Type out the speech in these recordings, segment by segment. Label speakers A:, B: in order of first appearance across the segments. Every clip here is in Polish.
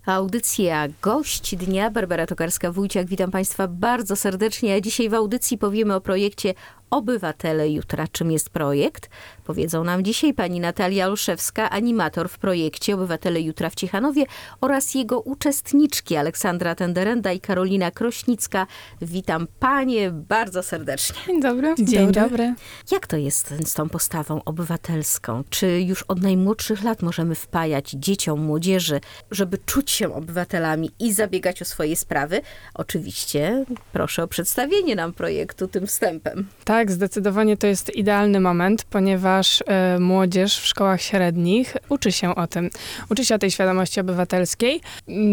A: Audycja Gość Dnia. Barbara Tokarska-Wójciak. Witam Państwa bardzo serdecznie. A dzisiaj w audycji powiemy o projekcie Obywatele Jutra. Czym jest projekt? Powiedzą nam dzisiaj pani Natalia Olszewska, animator w projekcie Obywatele Jutra w Ciechanowie oraz jego uczestniczki Aleksandra Tenderenda i Karolina Krośnicka. Witam panie bardzo serdecznie.
B: Dzień dobry.
C: Dzień dobry.
A: Jak to jest z tą postawą obywatelską? Czy już od najmłodszych lat możemy wpajać dzieciom, młodzieży, żeby czuć się obywatelami i zabiegać o swoje sprawy? Oczywiście proszę o przedstawienie nam projektu tym wstępem.
C: Tak, zdecydowanie to jest idealny moment, ponieważ młodzież w szkołach średnich uczy się o tym. Uczy się o tej świadomości obywatelskiej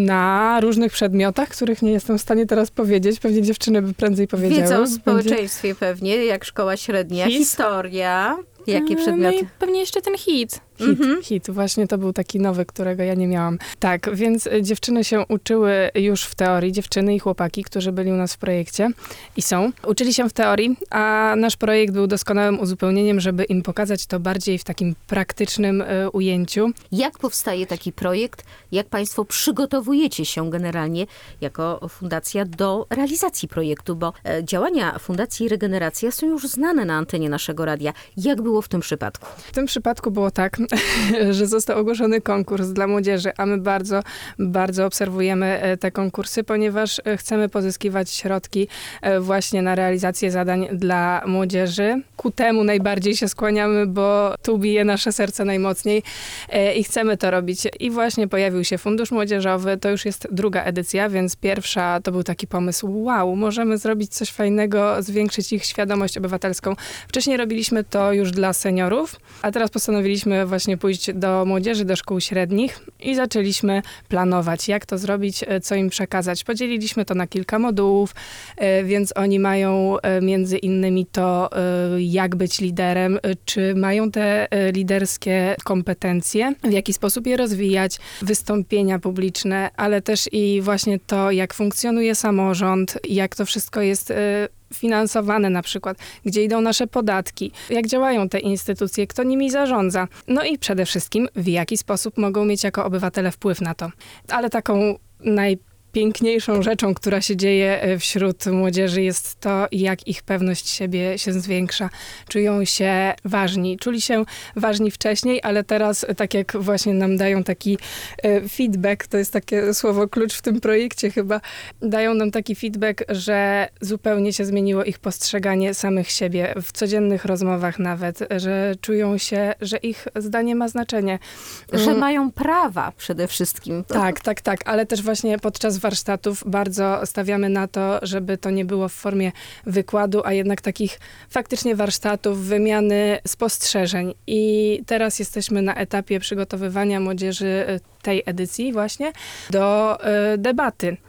C: na różnych przedmiotach, których nie jestem w stanie teraz powiedzieć. Pewnie dziewczyny by prędzej powiedziały.
A: Wiedzą o społeczeństwie pewnie, jak szkoła średnia, historia. Jakie przedmioty?
B: No i pewnie jeszcze ten hit.
C: Hit. Właśnie to był taki nowy, którego ja nie miałam. Tak, więc dziewczyny się uczyły już w teorii, dziewczyny i chłopaki, którzy byli u nas w projekcie i są. Uczyli się w teorii, a nasz projekt był doskonałym uzupełnieniem, żeby im pokazać to bardziej w takim praktycznym ujęciu.
A: Jak powstaje taki projekt? Jak państwo przygotowujecie się generalnie jako fundacja do realizacji projektu? Bo działania Fundacji Regeneracja są już znane na antenie naszego radia. Jak było w tym przypadku?
C: W tym przypadku było tak, że został ogłoszony konkurs dla młodzieży, a my bardzo, bardzo obserwujemy te konkursy, ponieważ chcemy pozyskiwać środki właśnie na realizację zadań dla młodzieży. Ku temu najbardziej się skłaniamy, bo tu bije nasze serce najmocniej i chcemy to robić. I właśnie pojawił się Fundusz Młodzieżowy, to już jest druga edycja, więc pierwsza to był taki pomysł, wow, możemy zrobić coś fajnego, zwiększyć ich świadomość obywatelską. Wcześniej robiliśmy to już dla seniorów, a teraz postanowiliśmy właśnie pójść do młodzieży, do szkół średnich i zaczęliśmy planować, jak to zrobić, co im przekazać. Podzieliliśmy to na kilka modułów, więc oni mają między innymi to, jak być liderem, czy mają te liderskie kompetencje, w jaki sposób je rozwijać, wystąpienia publiczne, ale też i właśnie to, jak funkcjonuje samorząd, jak to wszystko jest finansowane na przykład, gdzie idą nasze podatki, jak działają te instytucje, kto nimi zarządza. No i przede wszystkim, w jaki sposób mogą mieć jako obywatele wpływ na to. Ale taką najpiękniejszą rzeczą, która się dzieje wśród młodzieży, jest to, jak ich pewność siebie się zwiększa. Czują się ważni. Czuli się ważni wcześniej, ale teraz, tak jak właśnie nam dają taki feedback, to jest takie słowo klucz w tym projekcie chyba, dają nam taki feedback, że zupełnie się zmieniło ich postrzeganie samych siebie, w codziennych rozmowach nawet, że czują się, że ich zdanie ma znaczenie.
A: Że mają prawa przede wszystkim.
C: Tak, ale też właśnie podczas warsztatów bardzo stawiamy na to, żeby to nie było w formie wykładu, a jednak takich faktycznie warsztatów, wymiany spostrzeżeń. I teraz jesteśmy na etapie przygotowywania młodzieży tej edycji właśnie do debaty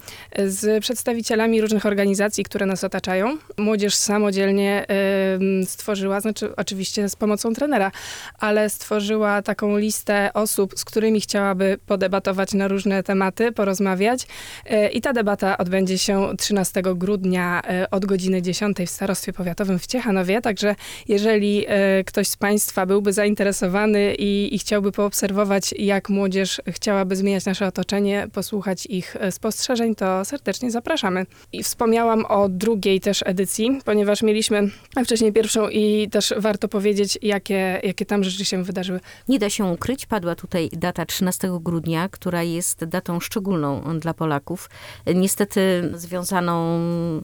C: z przedstawicielami różnych organizacji, które nas otaczają. Młodzież samodzielnie stworzyła, znaczy oczywiście z pomocą trenera, ale stworzyła taką listę osób, z którymi chciałaby podebatować na różne tematy, porozmawiać. I ta debata odbędzie się 13 grudnia od godziny 10 w Starostwie Powiatowym w Ciechanowie. Także jeżeli ktoś z państwa byłby zainteresowany i chciałby poobserwować, jak młodzież chciałaby zmieniać nasze otoczenie, posłuchać ich spostrzeżeń, to serdecznie zapraszamy. I wspomniałam o drugiej też edycji, ponieważ mieliśmy wcześniej pierwszą i też warto powiedzieć, jakie tam rzeczy się wydarzyły.
A: Nie da się ukryć, padła tutaj data 13 grudnia, która jest datą szczególną dla Polaków. Niestety związaną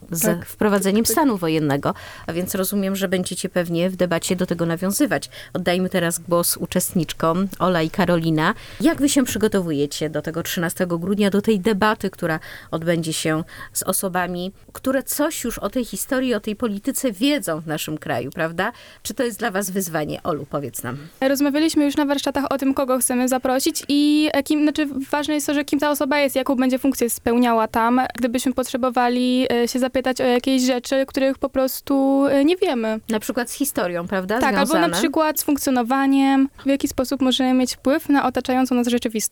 A: z wprowadzeniem stanu wojennego, a więc rozumiem, że będziecie pewnie w debacie do tego nawiązywać. Oddajmy teraz głos uczestniczkom, Ola i Karolina. Jak wy się przygotowujecie do tego 13 grudnia, do tej debaty, która odbędzie się z osobami, które coś już o tej historii, o tej polityce wiedzą w naszym kraju, prawda? Czy to jest dla was wyzwanie? Olu, powiedz nam.
B: Rozmawialiśmy już na warsztatach o tym, kogo chcemy zaprosić i ważne jest to, że kim ta osoba jest, jaką będzie funkcję spełniała tam. Gdybyśmy potrzebowali się zapytać o jakieś rzeczy, których po prostu nie wiemy.
A: Na przykład z historią, prawda?
B: Tak,
A: związane.
B: albo na przykład z funkcjonowaniem, w jaki sposób możemy mieć wpływ na otaczającą nas rzeczywistość.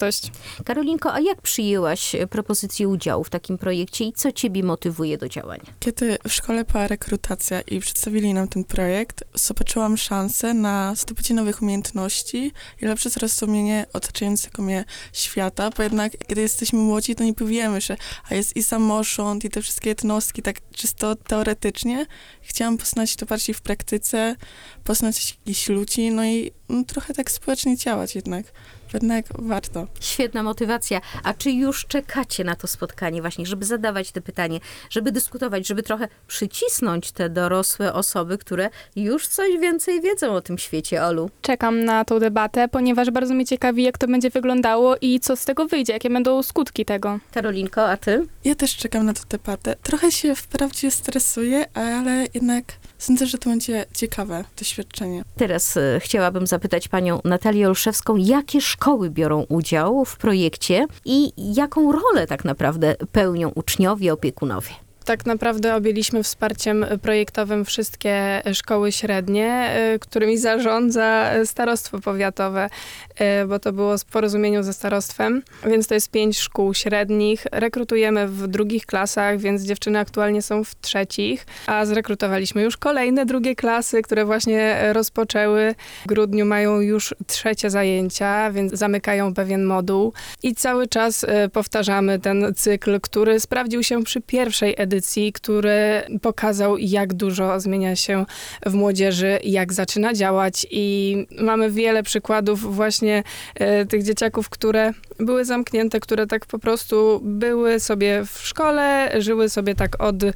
B: wartość.
A: Karolinko, a jak przyjęłaś propozycję udziału w takim projekcie i co ciebie motywuje do działania?
D: Kiedy w szkole była rekrutacja i przedstawili nam ten projekt, zobaczyłam szansę na zdobycie nowych umiejętności i lepsze zrozumienie otaczającego mnie świata, bo jednak, kiedy jesteśmy młodzi, to nie powiemy, że jest i samorząd, i te wszystkie jednostki, tak czysto teoretycznie. Chciałam poznać to bardziej w praktyce, poznać jakichś ludzi, no i trochę tak społecznie działać jednak. Jednak warto.
A: Świetna motywacja. A czy już czekacie na to spotkanie właśnie, żeby zadawać te pytanie, żeby dyskutować, żeby trochę przycisnąć te dorosłe osoby, które już coś więcej wiedzą o tym świecie, Olu?
B: Czekam na tą debatę, ponieważ bardzo mnie ciekawi, jak to będzie wyglądało i co z tego wyjdzie, jakie będą skutki tego.
A: Karolinko, a ty?
D: Ja też czekam na tę debatę. Trochę się wprawdzie stresuję, ale jednak sądzę, że to będzie ciekawe doświadczenie.
A: Teraz chciałabym zapytać panią Natalię Olszewską, jakie szkoły biorą udział w projekcie i jaką rolę tak naprawdę pełnią uczniowie, opiekunowie?
C: Tak naprawdę objęliśmy wsparciem projektowym wszystkie szkoły średnie, którymi zarządza starostwo powiatowe, bo to było w porozumieniu ze starostwem, więc to jest 5 szkół średnich. Rekrutujemy w drugich klasach, więc dziewczyny aktualnie są w trzecich, a zrekrutowaliśmy już kolejne drugie klasy, które właśnie rozpoczęły. W grudniu mają już 3 zajęcia, więc zamykają pewien moduł i cały czas powtarzamy ten cykl, który sprawdził się przy pierwszej edycji, który pokazał, jak dużo zmienia się w młodzieży, jak zaczyna działać i mamy wiele przykładów właśnie tych dzieciaków, które były zamknięte, które tak po prostu były sobie w szkole, żyły sobie tak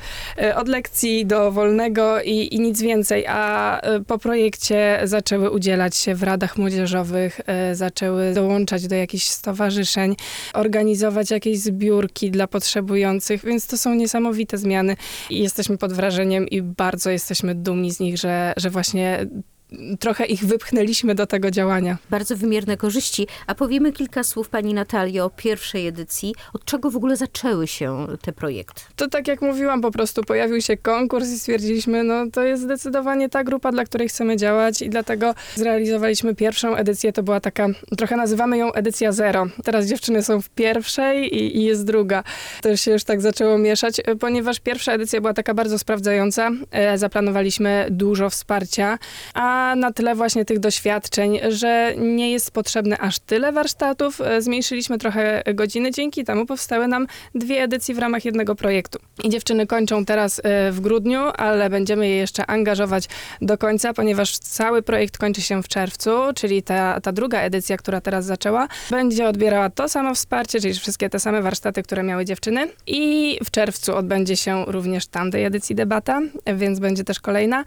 C: od lekcji do wolnego i nic więcej, a po projekcie zaczęły udzielać się w radach młodzieżowych, zaczęły dołączać do jakichś stowarzyszeń, organizować jakieś zbiórki dla potrzebujących, więc to są niesamowite zmiany i jesteśmy pod wrażeniem i bardzo jesteśmy dumni z nich, że właśnie trochę ich wypchnęliśmy do tego działania.
A: Bardzo wymierne korzyści. A powiemy kilka słów, pani Natalio, o pierwszej edycji. Od czego w ogóle zaczęły się te projekty?
C: To tak jak mówiłam, po prostu pojawił się konkurs i stwierdziliśmy, no to jest zdecydowanie ta grupa, dla której chcemy działać i dlatego zrealizowaliśmy pierwszą edycję. To była taka, trochę nazywamy ją edycja 0. Teraz dziewczyny są w pierwszej i jest druga. To się już tak zaczęło mieszać, ponieważ pierwsza edycja była taka bardzo sprawdzająca. Zaplanowaliśmy dużo wsparcia, a na tyle właśnie tych doświadczeń, że nie jest potrzebne aż tyle warsztatów. Zmniejszyliśmy trochę godziny, dzięki temu powstały nam 2 edycje w ramach jednego projektu. I dziewczyny kończą teraz w grudniu, ale będziemy je jeszcze angażować do końca, ponieważ cały projekt kończy się w czerwcu, czyli ta druga edycja, która teraz zaczęła, będzie odbierała to samo wsparcie, czyli wszystkie te same warsztaty, które miały dziewczyny. I w czerwcu odbędzie się również tamtej edycji debata, więc będzie też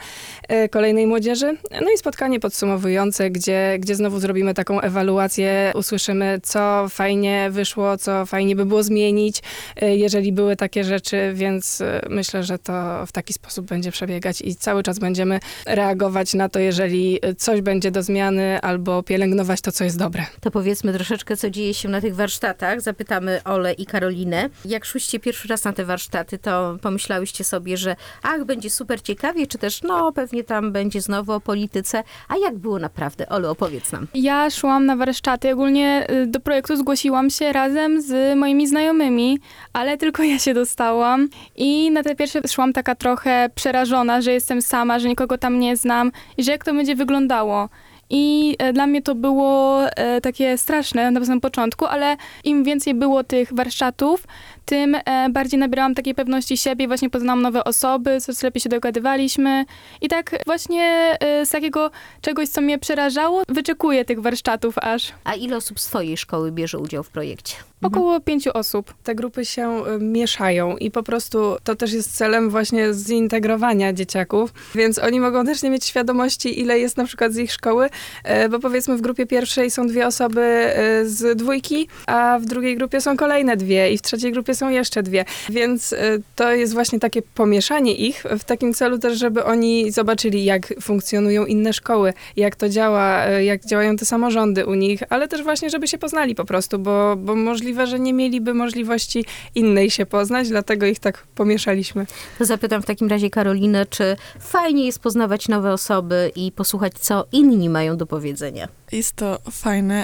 C: kolejnej młodzieży. No i spotkanie podsumowujące, gdzie znowu zrobimy taką ewaluację, usłyszymy, co fajnie wyszło, co fajnie by było zmienić, jeżeli były takie rzeczy, więc myślę, że to w taki sposób będzie przebiegać i cały czas będziemy reagować na to, jeżeli coś będzie do zmiany, albo pielęgnować to, co jest dobre.
A: To powiedzmy troszeczkę, co dzieje się na tych warsztatach. Zapytamy Olę i Karolinę. Jak szłyście pierwszy raz na te warsztaty, to pomyślałyście sobie, że będzie super ciekawie, czy też pewnie tam będzie znowu o polityce. A jak było naprawdę? Olu, opowiedz nam.
B: Ja szłam na warsztaty, ogólnie do projektu zgłosiłam się razem z moimi znajomymi, ale tylko ja się dostałam i na te pierwsze szłam taka trochę przerażona, że jestem sama, że nikogo tam nie znam i że jak to będzie wyglądało. I dla mnie to było takie straszne na samym początku, ale im więcej było tych warsztatów, tym bardziej nabierałam takiej pewności siebie, właśnie poznałam nowe osoby, coraz lepiej się dogadywaliśmy. I tak właśnie z takiego czegoś, co mnie przerażało, wyczekuję tych warsztatów aż.
A: A ile osób z twojej szkoły bierze udział w projekcie?
B: Około 5 osób.
C: Te grupy się mieszają i po prostu to też jest celem właśnie zintegrowania dzieciaków, więc oni mogą też nie mieć świadomości, ile jest na przykład z ich szkoły, bo powiedzmy w grupie pierwszej są 2 osoby z 2, a w drugiej grupie są kolejne 2 i w trzeciej grupie są jeszcze 2, więc to jest właśnie takie pomieszanie ich w takim celu też, żeby oni zobaczyli, jak funkcjonują inne szkoły, jak to działa, jak działają te samorządy u nich, ale też właśnie, żeby się poznali po prostu, bo możliwe, że nie mieliby możliwości innej się poznać, dlatego ich tak pomieszaliśmy.
A: To zapytam w takim razie Karolinę, czy fajnie jest poznawać nowe osoby i posłuchać, co inni mają do powiedzenia?
D: Jest to fajne.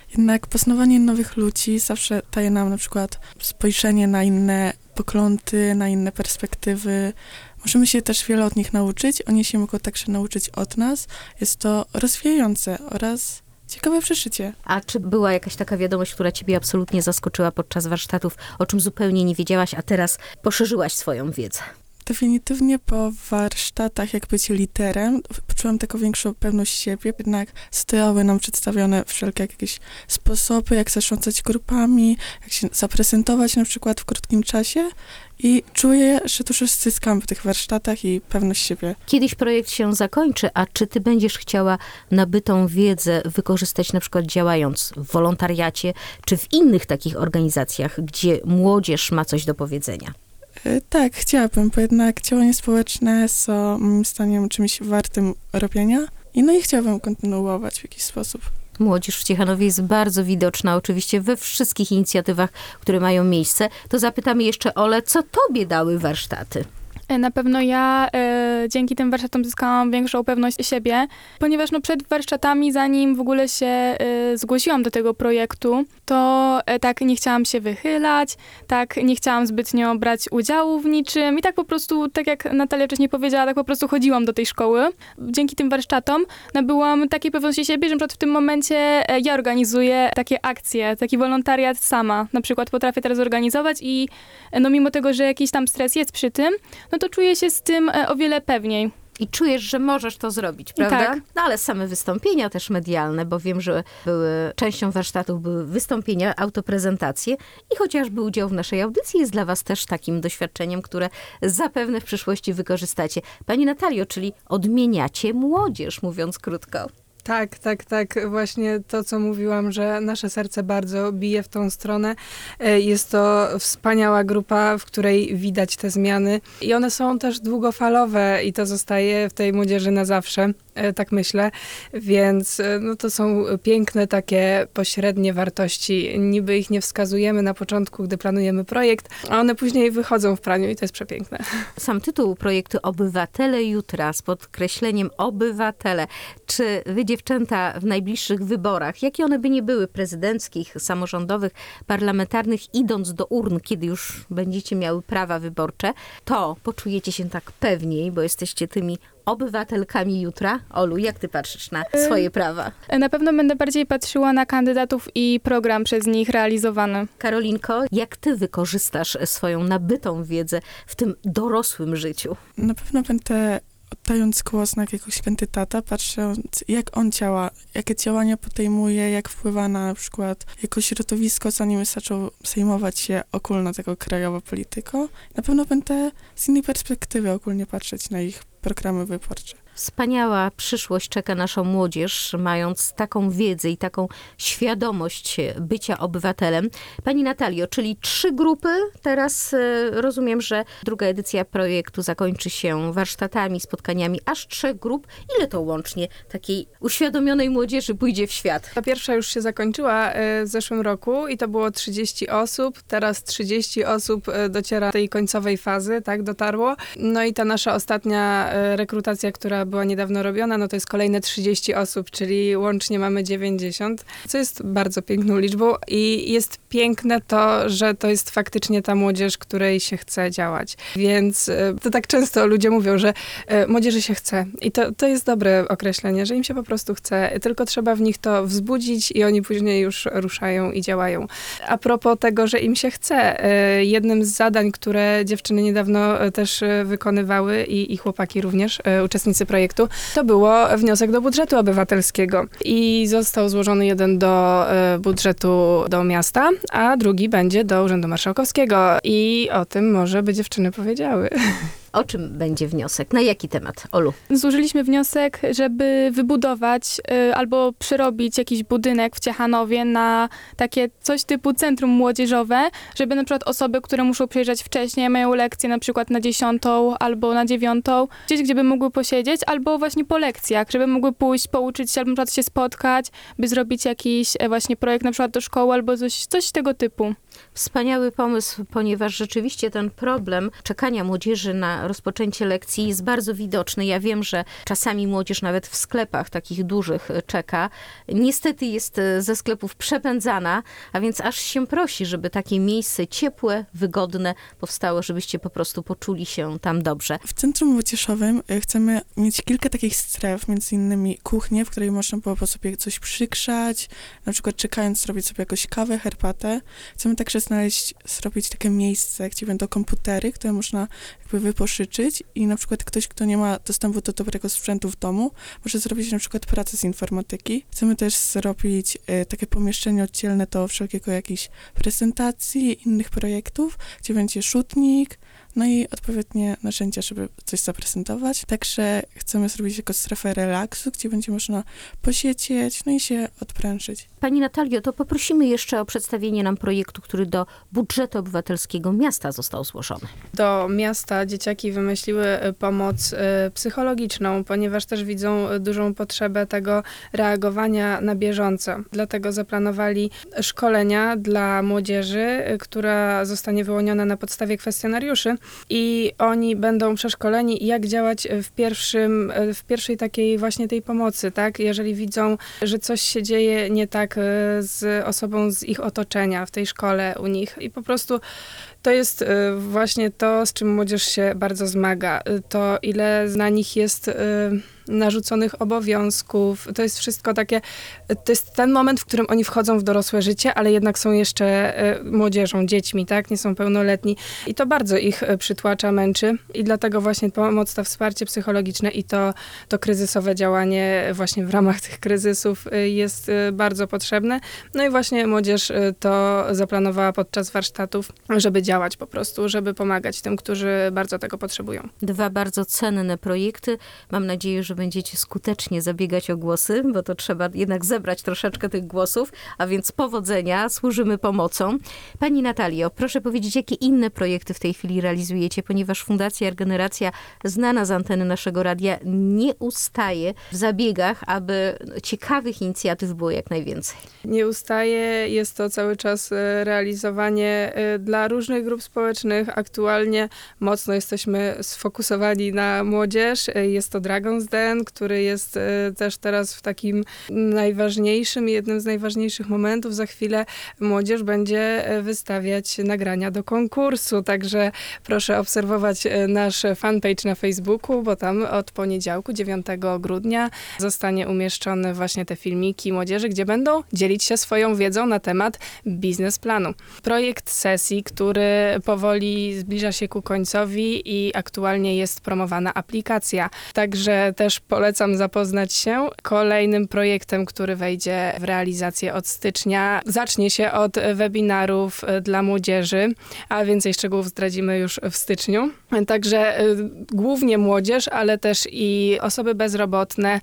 D: Jednak poznawanie nowych ludzi zawsze daje nam na przykład spojrzenie na inne poglądy, na inne perspektywy. Możemy się też wiele od nich nauczyć, oni się mogą także nauczyć od nas. Jest to rozwijające oraz ciekawe przeżycie.
A: A czy była jakaś taka wiadomość, która ciebie absolutnie zaskoczyła podczas warsztatów, o czym zupełnie nie wiedziałaś, a teraz poszerzyłaś swoją wiedzę?
D: Definitywnie po warsztatach, jak być liderem, poczułam taką większą pewność siebie, jednak zostały nam przedstawione wszelkie jakieś sposoby, jak zarządzać grupami, jak się zaprezentować na przykład w krótkim czasie i czuję, że dużo zyskam w tych warsztatach i pewność siebie.
A: Kiedyś projekt się zakończy, a czy ty będziesz chciała nabytą wiedzę wykorzystać na przykład działając w wolontariacie, czy w innych takich organizacjach, gdzie młodzież ma coś do powiedzenia?
D: Tak, chciałabym, bo jednak działania społeczne są moim zdaniem czymś wartym robienia i chciałabym kontynuować w jakiś sposób.
A: Młodzież w Ciechanowie jest bardzo widoczna, oczywiście we wszystkich inicjatywach, które mają miejsce. To zapytamy jeszcze Olę, co tobie dały warsztaty?
B: Na pewno ja dzięki tym warsztatom zyskałam większą pewność siebie, ponieważ przed warsztatami, zanim w ogóle się zgłosiłam do tego projektu, to tak nie chciałam się wychylać, tak nie chciałam zbytnio brać udziału w niczym i tak po prostu, tak jak Natalia wcześniej powiedziała, tak po prostu chodziłam do tej szkoły. Dzięki tym warsztatom nabyłam takiej pewności siebie, że na przykład w tym momencie ja organizuję takie akcje, taki wolontariat sama. Na przykład potrafię teraz organizować i mimo tego, że jakiś tam stres jest przy tym, to czuję się z tym o wiele pewniej.
A: I czujesz, że możesz to zrobić, prawda?
B: Tak.
A: No ale same wystąpienia też medialne, bo wiem, że częścią warsztatów były wystąpienia, autoprezentacje i chociażby udział w naszej audycji jest dla was też takim doświadczeniem, które zapewne w przyszłości wykorzystacie. Pani Natalio, czyli odmieniacie młodzież, mówiąc krótko.
C: Tak. Właśnie to, co mówiłam, że nasze serce bardzo bije w tą stronę. Jest to wspaniała grupa, w której widać te zmiany i one są też długofalowe i to zostaje w tej młodzieży na zawsze, tak myślę. Więc to są piękne takie pośrednie wartości. Niby ich nie wskazujemy na początku, gdy planujemy projekt, a one później wychodzą w praniu i to jest przepiękne.
A: Sam tytuł projektu Obywatele Jutra z podkreśleniem obywatele. Czy wy, dziewczęta, w najbliższych wyborach, jakie one by nie były, prezydenckich, samorządowych, parlamentarnych, idąc do urn, kiedy już będziecie miały prawa wyborcze, to poczujecie się tak pewniej, bo jesteście tymi obywatelkami jutra? Olu, jak ty patrzysz na swoje prawa?
B: Na pewno będę bardziej patrzyła na kandydatów i program przez nich realizowany.
A: Karolinko, jak ty wykorzystasz swoją nabytą wiedzę w tym dorosłym życiu?
D: Na pewno będę oddając głos na jakiegoś kandydata, patrząc jak on działa, jakie działania podejmuje, jak wpływa na przykład jego środowisko, zanim zaczął zajmować się ogólno tego krajową polityką. Na pewno będę z innej perspektywy ogólnie patrzeć na ich programy wyborcze.
A: Wspaniała przyszłość czeka naszą młodzież, mając taką wiedzę i taką świadomość bycia obywatelem. Pani Natalio, czyli 3 grupy. Teraz rozumiem, że druga edycja projektu zakończy się warsztatami, spotkaniami aż 3 grup. Ile to łącznie takiej uświadomionej młodzieży pójdzie w świat?
C: Ta pierwsza już się zakończyła w zeszłym roku i to było 30 osób. Teraz 30 osób dociera do tej końcowej fazy, tak, dotarło. No i ta nasza ostatnia rekrutacja, która była niedawno robiona, to jest kolejne 30 osób, czyli łącznie mamy 90, co jest bardzo piękną liczbą i jest piękne to, że to jest faktycznie ta młodzież, której się chce działać. Więc to tak często ludzie mówią, że młodzieży się chce i to jest dobre określenie, że im się po prostu chce, tylko trzeba w nich to wzbudzić i oni później już ruszają i działają. A propos tego, że im się chce, jednym z zadań, które dziewczyny niedawno też wykonywały i chłopaki również, uczestnicy projektu, to było wniosek do budżetu obywatelskiego. I został złożony jeden do budżetu do miasta, a drugi będzie do Urzędu Marszałkowskiego. I o tym może by dziewczyny powiedziały.
A: O czym będzie wniosek? Na jaki temat, Olu?
B: Złożyliśmy wniosek, żeby wybudować albo przerobić jakiś budynek w Ciechanowie na takie coś typu centrum młodzieżowe, żeby na przykład osoby, które muszą przyjeżdżać wcześniej, mają lekcje na przykład na 10 albo na 9, gdzieś, gdzie by mogły posiedzieć, albo właśnie po lekcjach, żeby mogły pójść, pouczyć się, albo na przykład się spotkać, by zrobić jakiś właśnie projekt na przykład do szkoły, albo coś tego typu.
A: Wspaniały pomysł, ponieważ rzeczywiście ten problem czekania młodzieży na rozpoczęcie lekcji jest bardzo widoczny. Ja wiem, że czasami młodzież nawet w sklepach takich dużych czeka. Niestety jest ze sklepów przepędzana, a więc aż się prosi, żeby takie miejsce ciepłe, wygodne powstało, żebyście po prostu poczuli się tam dobrze.
D: W Centrum Młodzieżowym chcemy mieć kilka takich stref, między innymi kuchnię, w której można było po sobie coś przykrzać, na przykład czekając zrobić sobie jakąś kawę, herbatę. Chcemy także zrobić takie miejsce, gdzie będą komputery, które można jakby wypożyczyć i na przykład ktoś, kto nie ma dostępu do dobrego sprzętu w domu, może zrobić na przykład pracę z informatyki. Chcemy też zrobić takie pomieszczenie oddzielne do wszelkiego jakichś prezentacji, innych projektów, gdzie będzie rzutnik, no i odpowiednie narzędzia, żeby coś zaprezentować. Także chcemy zrobić jako strefę relaksu, gdzie będzie można posiedzieć, no i się odprężyć.
A: Pani Natalio, to poprosimy jeszcze o przedstawienie nam projektu, który do budżetu obywatelskiego miasta został złożony.
C: Do miasta dzieciaki wymyśliły pomoc psychologiczną, ponieważ też widzą dużą potrzebę tego reagowania na bieżąco. Dlatego zaplanowali szkolenia dla młodzieży, która zostanie wyłoniona na podstawie kwestionariuszy i oni będą przeszkoleni, jak działać w pierwszej takiej właśnie tej pomocy, tak? Jeżeli widzą, że coś się dzieje nie tak z osobą z ich otoczenia, w tej szkole u nich i po prostu to jest właśnie to, z czym młodzież się bardzo zmaga. To, ile na nich jest narzuconych obowiązków. To jest wszystko takie, to jest ten moment, w którym oni wchodzą w dorosłe życie, ale jednak są jeszcze młodzieżą, dziećmi, tak? Nie są pełnoletni. I to bardzo ich przytłacza, męczy. I dlatego właśnie pomoc, to wsparcie psychologiczne i to kryzysowe działanie właśnie w ramach tych kryzysów jest bardzo potrzebne. No i właśnie młodzież to zaplanowała podczas warsztatów, żeby działać po prostu, żeby pomagać tym, którzy bardzo tego potrzebują.
A: 2 bardzo cenne projekty. Mam nadzieję, że będziecie skutecznie zabiegać o głosy, bo to trzeba jednak zebrać troszeczkę tych głosów, a więc powodzenia, służymy pomocą. Pani Natalio, proszę powiedzieć, jakie inne projekty w tej chwili realizujecie, ponieważ Fundacja Regeneracja, znana z anteny naszego radia, nie ustaje w zabiegach, aby ciekawych inicjatyw było jak najwięcej.
C: Nie ustaje, jest to cały czas realizowanie dla różnych grup społecznych. Aktualnie mocno jesteśmy sfokusowani na młodzież. Jest to Dragon's Den, który jest też teraz w takim najważniejszym, jednym z najważniejszych momentów. Za chwilę młodzież będzie wystawiać nagrania do konkursu, także proszę obserwować nasz fanpage na Facebooku, bo tam od poniedziałku, 9 grudnia, zostanie umieszczone właśnie te filmiki młodzieży, gdzie będą dzielić się swoją wiedzą na temat biznesplanu. Projekt sesji, który powoli zbliża się ku końcowi i aktualnie jest promowana aplikacja. Także też polecam zapoznać się. Kolejnym projektem, który wejdzie w realizację od stycznia, zacznie się od webinarów dla młodzieży, a więcej szczegółów zdradzimy już w styczniu. Także głównie młodzież, ale też i osoby bezrobotne.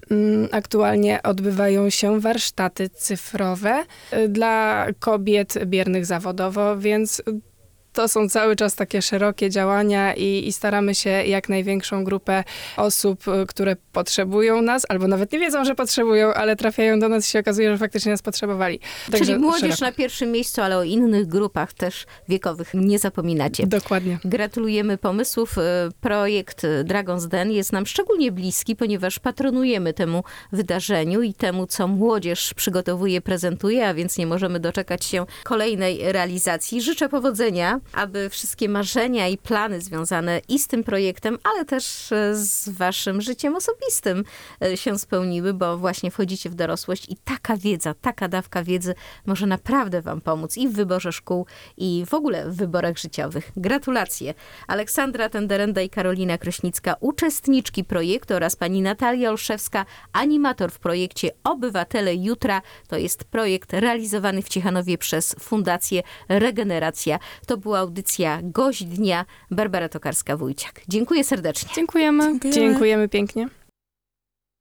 C: Aktualnie odbywają się warsztaty cyfrowe dla kobiet biernych zawodowo, więc to są cały czas takie szerokie działania i staramy się jak największą grupę osób, które potrzebują nas, albo nawet nie wiedzą, że potrzebują, ale trafiają do nas i się okazuje, że faktycznie nas potrzebowali. Także
A: czyli młodzież
C: szeroko.
A: na pierwszym miejscu, ale o innych grupach też wiekowych nie zapominacie.
C: Dokładnie.
A: Gratulujemy pomysłów. Projekt Dragon's Den jest nam szczególnie bliski, ponieważ patronujemy temu wydarzeniu i temu, co młodzież przygotowuje, prezentuje, a więc nie możemy doczekać się kolejnej realizacji. Życzę powodzenia, aby wszystkie marzenia i plany związane i z tym projektem, ale też z waszym życiem osobistym się spełniły, bo właśnie wchodzicie w dorosłość i taka wiedza, taka dawka wiedzy może naprawdę wam pomóc i w wyborze szkół, i w ogóle w wyborach życiowych. Gratulacje. Aleksandra Tenderenda i Karolina Kraśnicka, uczestniczki projektu, oraz pani Natalia Olszewska, animator w projekcie Obywatele Jutra. To jest projekt realizowany w Ciechanowie przez Fundację Regeneracja. To była audycja Gość Dnia. Barbara Tokarska-Wójciak. Dziękuję serdecznie.
B: Dziękujemy.
C: Dziękujemy pięknie.